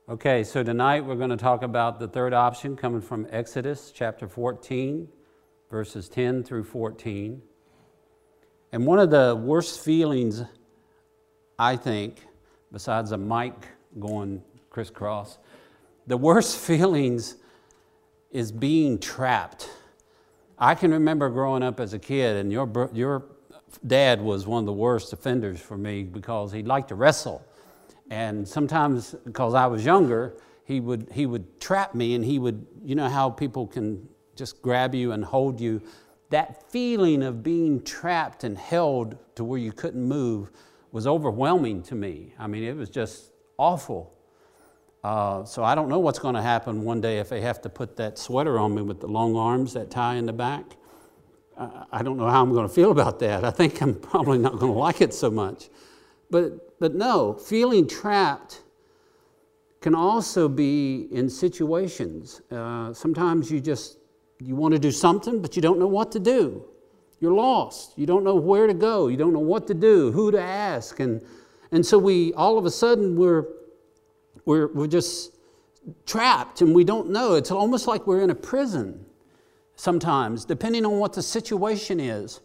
Okay, so tonight we're going to talk about the third option coming from Exodus chapter 14, verses 10 through 14. And one of the worst feelings, I think, besides a mic going crisscross, the worst feelings is being trapped. I can remember growing up as a kid, and your dad was one of the worst offenders for me because he liked to wrestle. And sometimes, because I was younger, he would trap me, and he would, you know how people can just grab you and hold you. That feeling of being trapped and held to where you couldn't move was overwhelming to me. I mean, it was just awful. So I don't know what's going to happen one day if they have to put that sweater on me with the long arms, that tie in the back. I don't know how I'm going to feel about that. I think I'm probably not going to like it so much. But no, feeling trapped can also be in situations. Sometimes you want to do something, but you don't know what to do. You're lost. You don't know where to go. You don't know what to do, who to ask. And so all of a sudden we're just trapped, and we don't know. It's almost like we're in a prison sometimes, depending on what the situation is.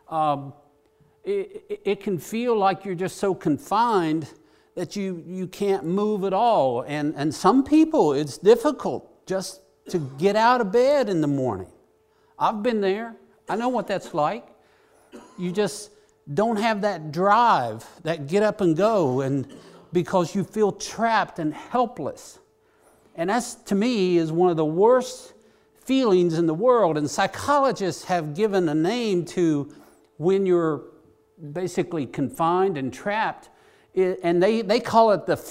It can feel like you're just so confined that you can't move at all. And some people, it's difficult just to get out of bed in the morning. I've been there. I know what that's like. You just don't have that drive, that get up and go, and because you feel trapped and helpless. And that's, to me, is one of the worst feelings in the world. And psychologists have given a name to when you're basically confined and trapped, and they call it the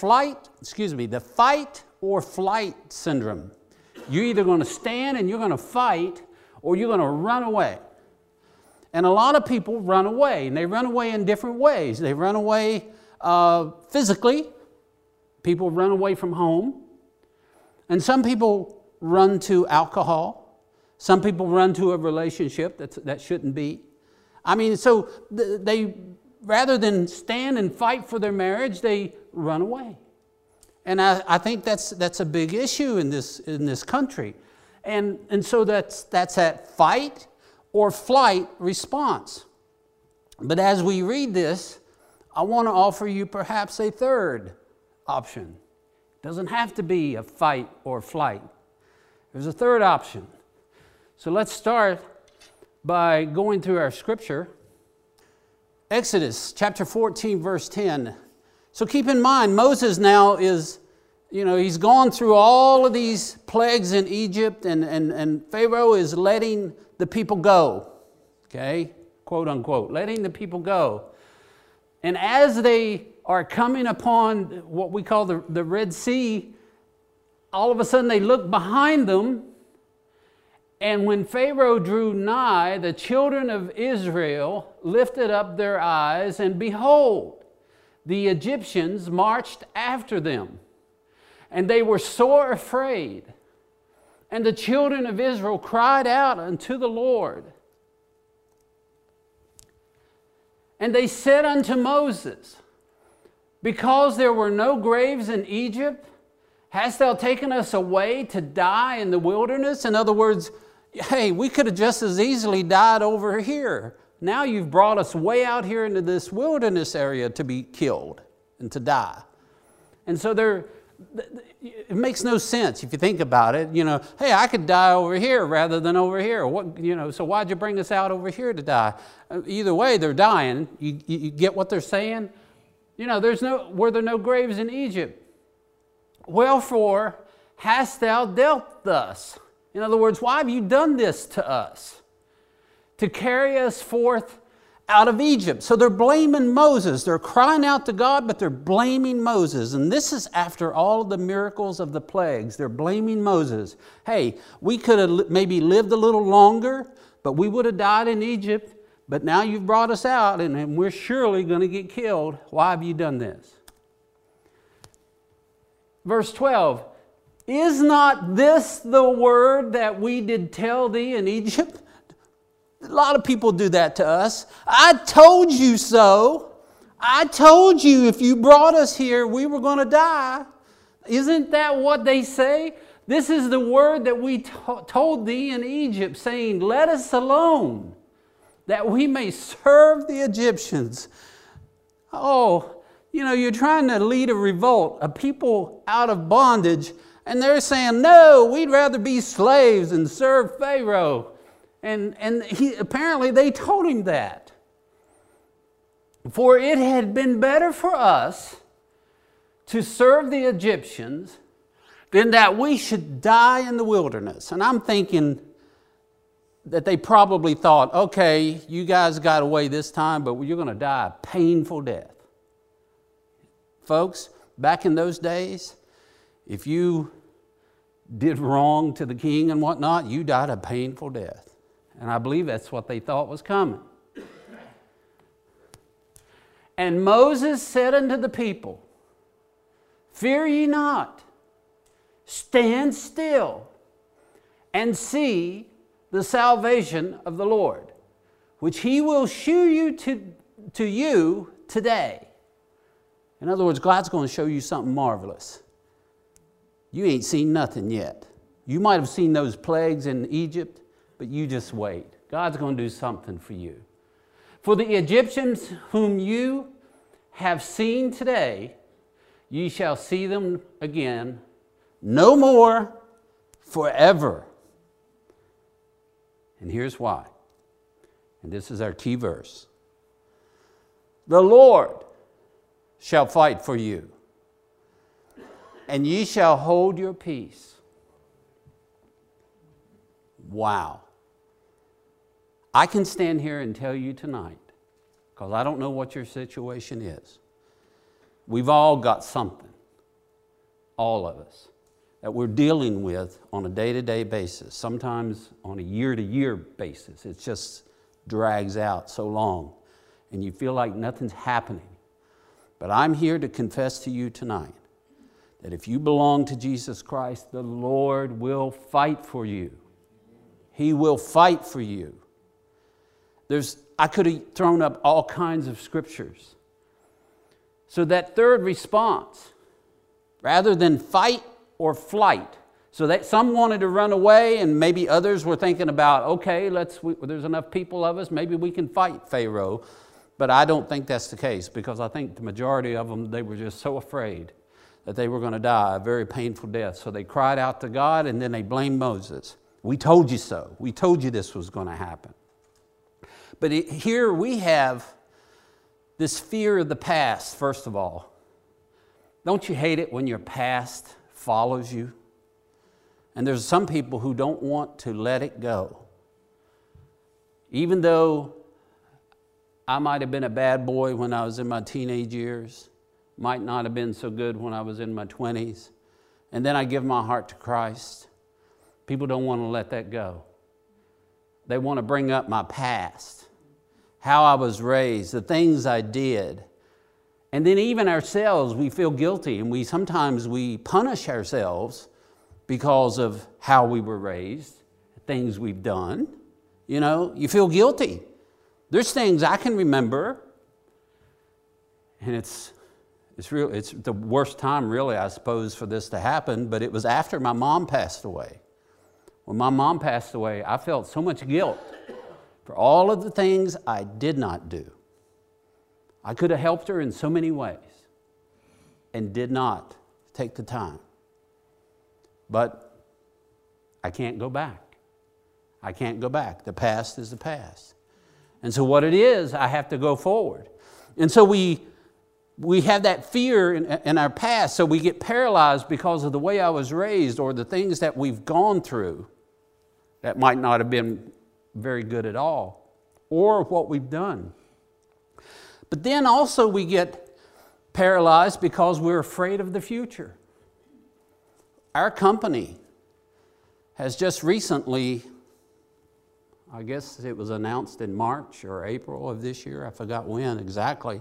fight or flight syndrome. You're either going to stand and you're going to fight, or you're going to run away. And a lot of people run away, and they run away in different ways. They run away physically. People run away from home. And some people run to alcohol. Some people run to a relationship that shouldn't be. I mean, so they, rather than stand and fight for their marriage, they run away. And I think that's a big issue in this country. And so that's that fight or flight response. But as we read this, I want to offer you perhaps a third option. It doesn't have to be a fight or flight. There's a third option. So let's start by going through our scripture. Exodus chapter 14, verse 10. So keep in mind, Moses now is, he's gone through all of these plagues in Egypt, and Pharaoh is letting the people go. Okay? Quote unquote, letting the people go. And as they are coming upon what we call the Red Sea, all of a sudden they look behind them. And when Pharaoh drew nigh, the children of Israel lifted up their eyes, and behold, the Egyptians marched after them. And they were sore afraid. And the children of Israel cried out unto the Lord. And they said unto Moses, because there were no graves in Egypt, hast thou taken us away to die in the wilderness? In other words, hey, we could have just as easily died over here. Now you've brought us way out here into this wilderness area to be killed and to die. And so it makes no sense if you think about it. Hey, I could die over here rather than over here. So why'd you bring us out over here to die? Either way, they're dying. You get what they're saying? Were there no graves in Egypt? Wherefore hast thou dealt thus? In other words, why have you done this to us? To carry us forth out of Egypt. So they're blaming Moses. They're crying out to God, but they're blaming Moses. And this is after all of the miracles of the plagues. They're blaming Moses. Hey, we could have maybe lived a little longer, but we would have died in Egypt. But now you've brought us out, and we're surely going to get killed. Why have you done this? Verse 12. Is not this the word that we did tell thee in Egypt? A lot of people do that to us. I told you so. I told you if you brought us here, we were going to die. Isn't that what they say? This is the word that we told thee in Egypt, saying, let us alone, that we may serve the Egyptians. Oh, you're trying to lead a revolt, a people out of bondage, and they're saying, no, we'd rather be slaves and serve Pharaoh. And apparently they told him that. For it had been better for us to serve the Egyptians than that we should die in the wilderness. And I'm thinking that they probably thought, okay, you guys got away this time, but you're going to die a painful death. Folks, back in those days, if you did wrong to the king and whatnot, you died a painful death. And I believe that's what they thought was coming. And Moses said unto the people, fear ye not, stand still, and see the salvation of the Lord, which he will shew you to you today. In other words, God's going to show you something marvelous. You ain't seen nothing yet. You might have seen those plagues in Egypt, but you just wait. God's going to do something for you. For the Egyptians whom you have seen today, ye shall see them again, no more, forever. And here's why. And this is our key verse. The Lord shall fight for you, and ye shall hold your peace. Wow. I can stand here and tell you tonight, because I don't know what your situation is. We've all got something, all of us, that we're dealing with on a day-to-day basis, sometimes on a year-to-year basis. It just drags out so long, and you feel like nothing's happening. But I'm here to confess to you tonight that if you belong to Jesus Christ, the Lord will fight for you. He will fight for you. I could have thrown up all kinds of scriptures. So that third response, rather than fight or flight, so that some wanted to run away and maybe others were thinking about, okay, there's enough people of us, maybe we can fight Pharaoh. But I don't think that's the case, because I think the majority of them, they were just so afraid that they were going to die a very painful death. So they cried out to God, and then they blamed Moses. We told you so. We told you this was going to happen. But here we have this fear of the past, first of all. Don't you hate it when your past follows you? And there's some people who don't want to let it go. Even though I might have been a bad boy when I was in my teenage years, might not have been so good when I was in my 20s, and then I give my heart to Christ, people don't want to let that go. They want to bring up my past, how I was raised, the things I did. And then even ourselves, we feel guilty, and sometimes we punish ourselves because of how we were raised, things we've done. You feel guilty. There's things I can remember, and it's the worst time, really, I suppose, for this to happen, but it was after my mom passed away. When my mom passed away, I felt so much guilt for all of the things I did not do. I could have helped her in so many ways and did not take the time. But I can't go back. I can't go back. The past is the past. And so what it is, I have to go forward. And so we have that fear in our past, so we get paralyzed because of the way I was raised or the things that we've gone through that might not have been very good at all, or what we've done. But then also we get paralyzed because we're afraid of the future. Our company has just recently, I guess it was announced in March or April of this year, I forgot when exactly,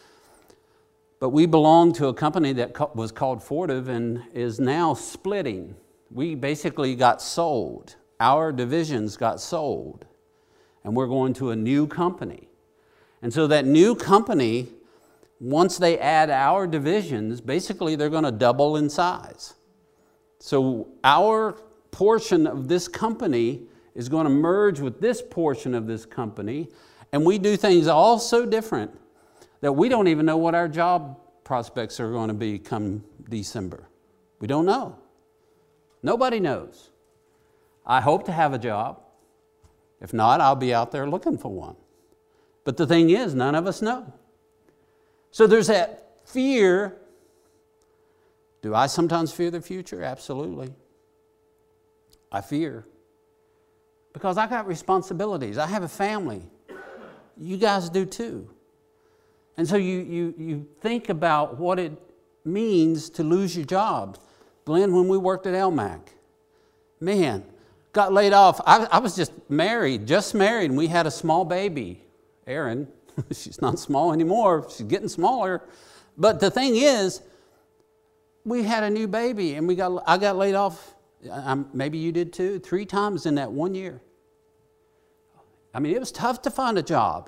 but we belong to a company that was called Fortive and is now splitting. We basically got sold. Our divisions got sold, and we're going to a new company. And so that new company once they add our divisions, basically they're going to double in size. So our portion of this company is going to merge with this portion of this company, and we do things all so different that we don't even know what our job prospects are going to be come December. We don't know. Nobody knows. I hope to have a job. If not, I'll be out there looking for one. But the thing is, none of us know. So there's that fear. Do I sometimes fear the future? Absolutely. I fear. Because I got responsibilities. I have a family. You guys do too. And so you think about what it means to lose your job. Glenn, when we worked at LMAC, man, got laid off. I was just married, and we had a small baby, Erin. She's not small anymore. She's getting smaller. But the thing is, we had a new baby, and I got laid off. Maybe you did too, 3 times in that 1 year. I mean, it was tough to find a job.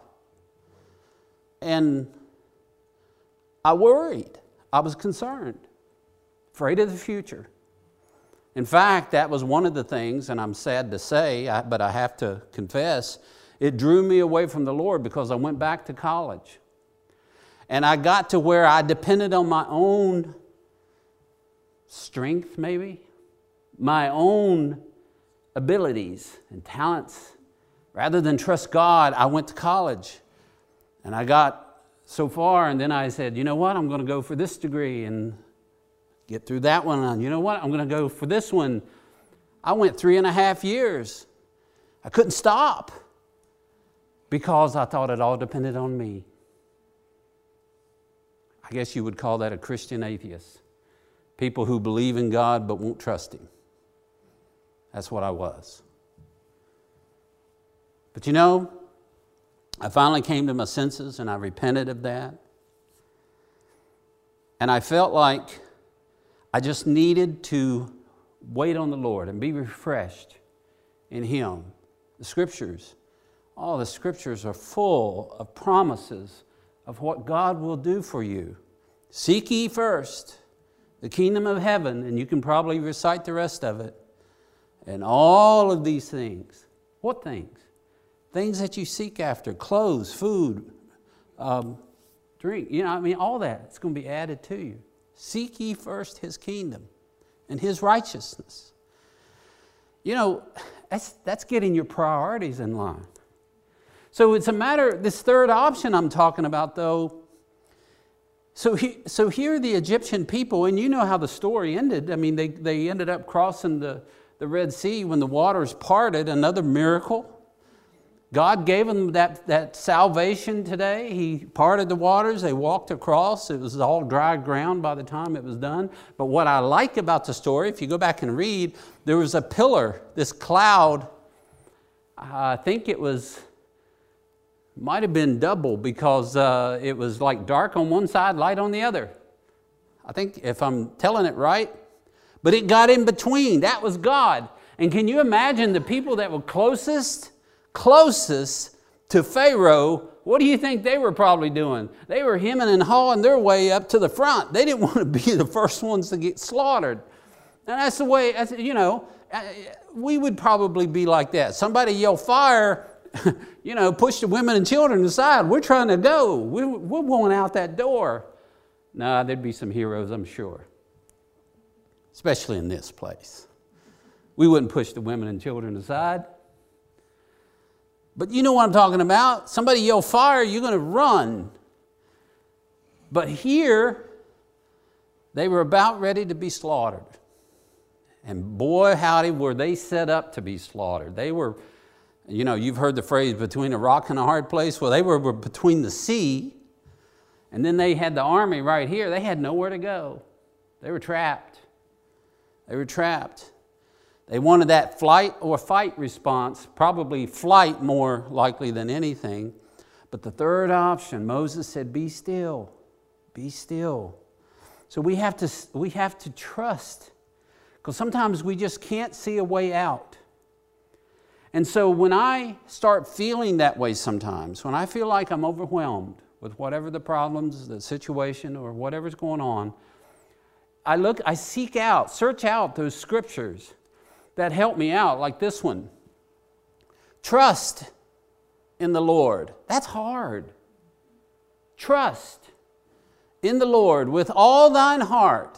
And I worried. I was concerned, afraid of the future. In fact, that was one of the things, and I'm sad to say, but I have to confess, it drew me away from the Lord because I went back to college. And I got to where I depended on my own strength, maybe, my own abilities and talents. Rather than trust God, I went to college. And I got so far, and then I said, you know what, I'm going to go for this degree and get through that one. And you know what, I'm going to go for this one. I went 3.5 years. I couldn't stop because I thought it all depended on me. I guess you would call that a Christian atheist. People who believe in God but won't trust Him. That's what I was. But you know, I finally came to my senses and I repented of that. And I felt like I just needed to wait on the Lord and be refreshed in Him. The Scriptures, all the Scriptures are full of promises of what God will do for you. Seek ye first the kingdom of heaven, and you can probably recite the rest of it. And all of these things. What things? Things that you seek after, clothes, food, drink, all that. It's going to be added to you. Seek ye first His kingdom and His righteousness. You know, that's getting your priorities in line. So it's a matter, this third option I'm talking about though, so here are the Egyptian people, and you know how the story ended. I mean, they ended up crossing the Red Sea when the waters parted, another miracle. God gave them that salvation today. He parted the waters. They walked across. It was all dry ground by the time it was done. But what I like about the story, if you go back and read, there was a pillar, this cloud. I think it might have been double because it was like dark on one side, light on the other. I think if I'm telling it right. But it got in between. That was God. And can you imagine the people that were closest to Pharaoh? What do you think they were probably doing? They were hemming and hawing their way up to the front. They didn't want to be the first ones to get slaughtered. And that's the way, we would probably be like that. Somebody yell fire, push the women and children aside. We're trying to go. We're going out that door. Nah, there'd be some heroes, I'm sure. Especially in this place. We wouldn't push the women and children aside. But you know what I'm talking about. Somebody yell fire, you're going to run. But here, they were about ready to be slaughtered. And boy, howdy, were they set up to be slaughtered. They were, you've heard the phrase, between a rock and a hard place. Well, they were between the sea, and then they had the army right here. They had nowhere to go. They were trapped. They wanted that flight or fight response, probably flight more likely than anything. But the third option, Moses said, be still, be still. So we have to trust, because sometimes we just can't see a way out. And so when I start feeling that way sometimes, when I feel like I'm overwhelmed with whatever the problems, the situation, or whatever's going on, I seek out, search out those scriptures that help me out, like this one. Trust in the Lord. That's hard. Trust in the Lord with all thine heart,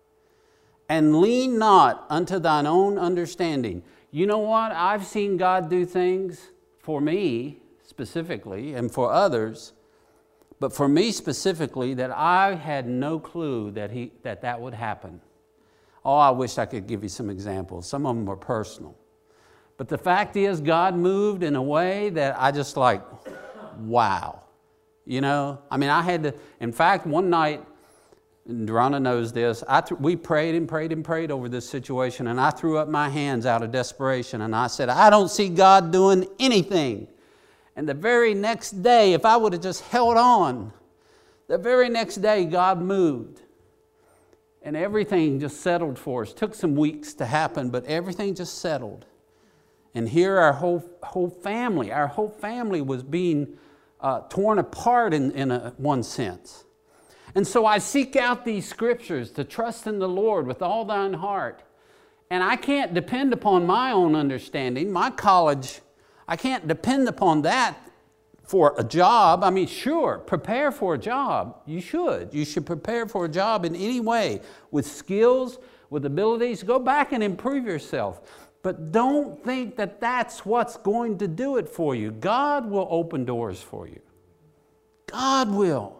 and lean not unto thine own understanding. You know what? I've seen God do things for me specifically and for others, but for me specifically, that I had no clue that would happen. Oh, I wish I could give you some examples. Some of them were personal. But the fact is, God moved in a way that I just like, wow. You know, I mean, I had to, in fact, one night, and Rhonda knows this, we prayed and prayed and prayed over this situation, and I threw up my hands out of desperation, and I said, I don't see God doing anything. And the very next day, if I would have just held on, the very next day God moved. And everything just settled for us. It took some weeks to happen, but everything just settled. And here our whole family was being torn apart in one sense. And so I seek out these scriptures to trust in the Lord with all thine heart. And I can't depend upon my own understanding. My college, I can't depend upon that for a job. I mean, sure, prepare for a job. You should. You should prepare for a job in any way, with skills, with abilities. Go back and improve yourself. But don't think that that's what's going to do it for you. God will open doors for you. God will.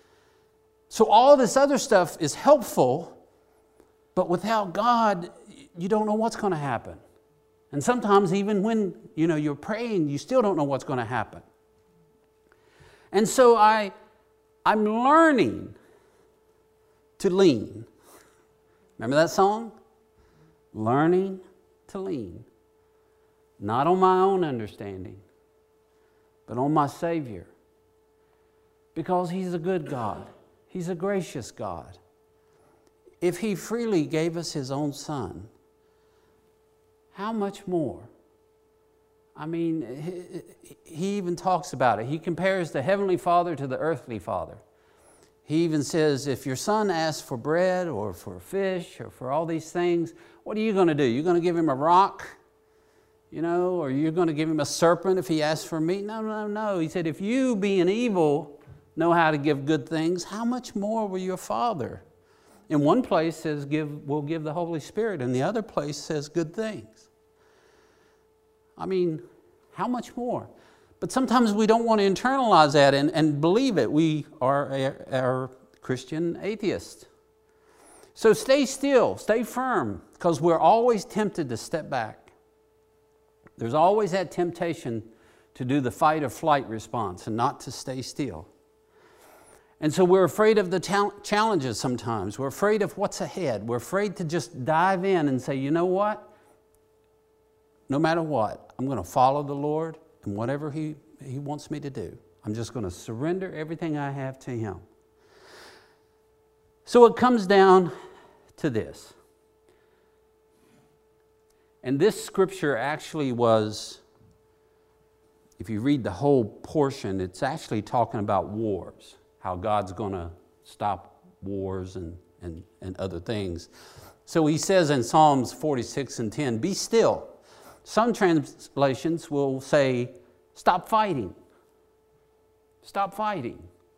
So all this other stuff is helpful, but without God, you don't know what's going to happen. And sometimes even when you're praying, you still don't know what's going to happen. And so I'm learning to lean. Remember that song? Learning to lean. Not on my own understanding, but on my Savior. Because He's a good God. He's a gracious God. If He freely gave us His own Son, how much more? I mean, He even talks about it. He compares the Heavenly Father to the earthly Father. He even says, if your son asks for bread or for fish or for all these things, what are you going to do? You're going to give him a rock? Or you're going to give him a serpent if he asks for meat? No. He said, if you, being evil, know how to give good things, how much more will your Father? In one place says we'll give the Holy Spirit, and the other place says good things. I mean, how much more? But sometimes we don't want to internalize that and believe it. We are Christian atheists. So stay still, stay firm, because we're always tempted to step back. There's always that temptation to do the fight or flight response and not to stay still. And so we're afraid of the challenges sometimes. We're afraid of what's ahead. We're afraid to just dive in and say, you know what? No matter what, I'm going to follow the Lord and whatever He wants me to do. I'm just going to surrender everything I have to Him. So it comes down to this. And this scripture actually was, if you read the whole portion, it's actually talking about wars. How God's going to stop wars and other things. So He says in Psalms 46:10, be still. Some translations will say, stop fighting. Stop fighting.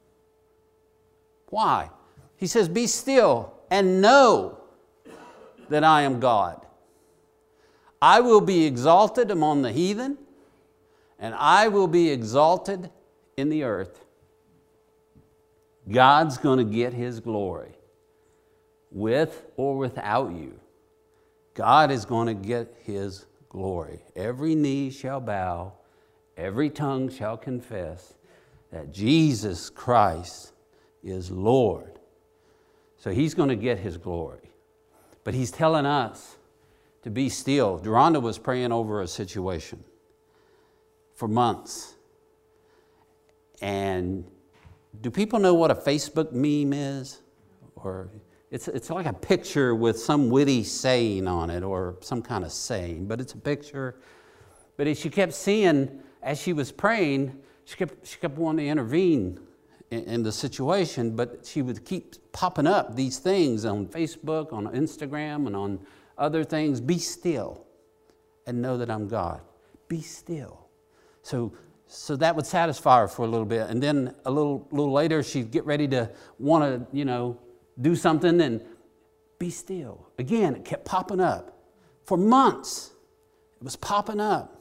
Why? He says, be still and know that I am God. I will be exalted among the heathen, and I will be exalted in the earth. God's going to get His glory, with or without you. God is going to get His glory. Every knee shall bow, every tongue shall confess that Jesus Christ is Lord. So He's going to get His glory. But He's telling us to be still. Rhonda was praying over a situation for months. And do people know what a Facebook meme is? Or it's like a picture with some witty saying on it or some kind of saying, but it's a picture. But as she kept seeing, as she was praying, she kept wanting to intervene in the situation, but she would keep popping up these things on Facebook, on Instagram, and on other things. Be still and know that I'm God. Be still. So that would satisfy her for a little bit. And then a little later, she'd get ready to want to, do something, and be still. Again, it kept popping up. For months, it was popping up.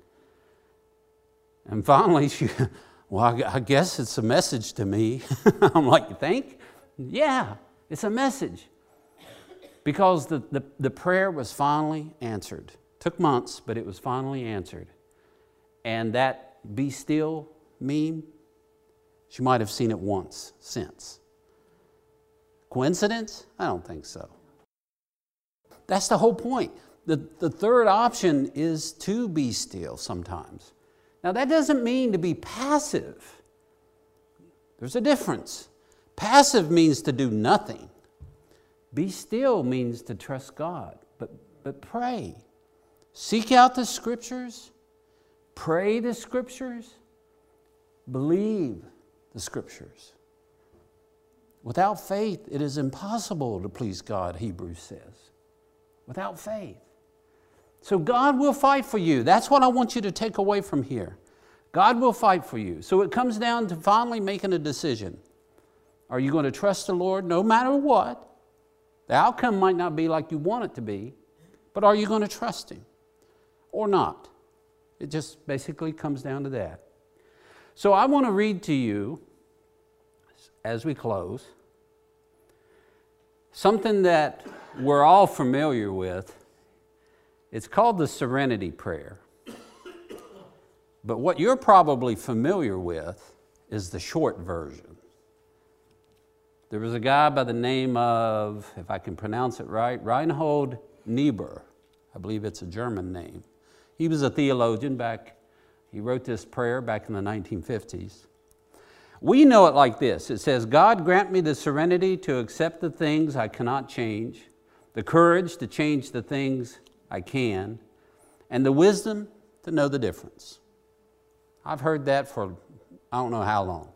And finally, I guess it's a message to me. I'm like, you think? Yeah, it's a message. Because the prayer was finally answered. Took months, but it was finally answered. And that be still meme, she might have seen it once since. Coincidence? I don't think so. That's the whole point. The third option is to be still sometimes. Now that doesn't mean to be passive. There's a difference. Passive means to do nothing. Be still means to trust God, but pray. Seek out the Scriptures. Pray the Scriptures. Believe the Scriptures. Without faith, it is impossible to please God, Hebrews says. Without faith. So God will fight for you. That's what I want you to take away from here. God will fight for you. So it comes down to finally making a decision. Are you going to trust the Lord no matter what? The outcome might not be like you want it to be, but are you going to trust Him or not? It just basically comes down to that. So I want to read to you, as we close, something that we're all familiar with. It's called the Serenity Prayer. But what you're probably familiar with is the short version. There was a guy by the name of, if I can pronounce it right, Reinhold Niebuhr. I believe it's a German name. He was a theologian he wrote this prayer back in the 1950s. We know it like this. It says, God grant me the serenity to accept the things I cannot change, the courage to change the things I can, and the wisdom to know the difference. I've heard that for I don't know how long.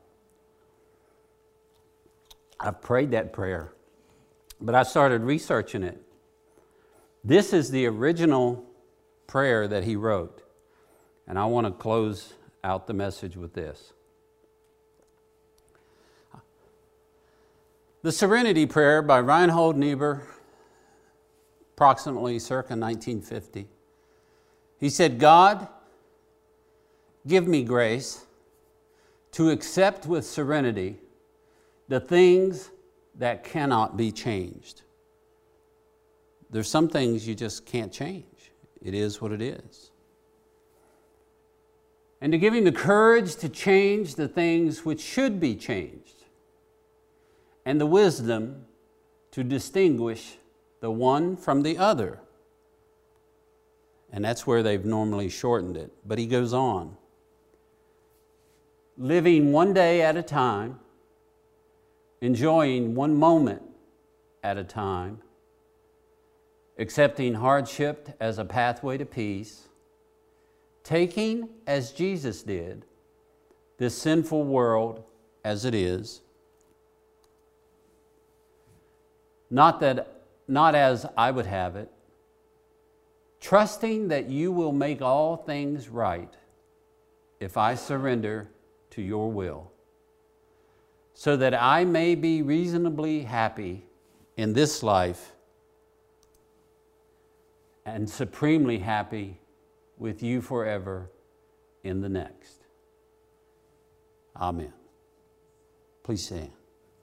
I've prayed that prayer, but I started researching it. This is the original prayer that he wrote, and I want to close out the message with this. The Serenity Prayer by Reinhold Niebuhr, approximately circa 1950. He said, God, give me grace to accept with serenity the things that cannot be changed. There's some things you just can't change. It is what it is. And to give him the courage to change the things which should be changed, and the wisdom to distinguish the one from the other. And that's where they've normally shortened it. But he goes on. Living one day at a time, enjoying one moment at a time, accepting hardship as a pathway to peace, taking, as Jesus did, this sinful world as it is, not as I would have it, trusting that you will make all things right if I surrender to your will, so that I may be reasonably happy in this life and supremely happy with you forever in the next. Amen. Please stand.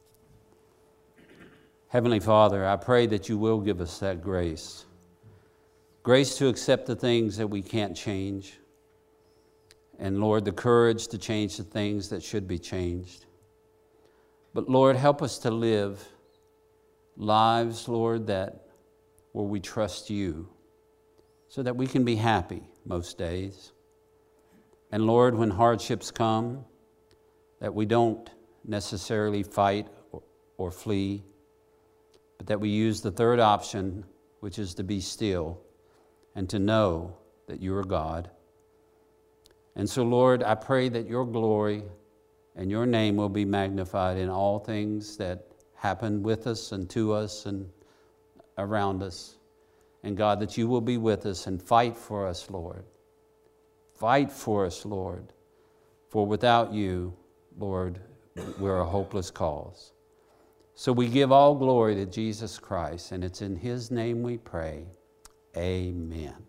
Heavenly Father, I pray that you will give us that grace. Grace to accept the things that we can't change. And Lord, the courage to change the things that should be changed. But Lord, help us to live lives, Lord, where we trust you, so that we can be happy most days. And Lord, when hardships come, that we don't necessarily fight or flee, but that we use the third option, which is to be still and to know that you are God. And so, Lord, I pray that your glory and your name will be magnified in all things that happen with us and to us and around us. And God, that you will be with us and fight for us, Lord. Fight for us, Lord. For without you, Lord, we're a hopeless cause. So we give all glory to Jesus Christ, and it's in his name we pray. Amen.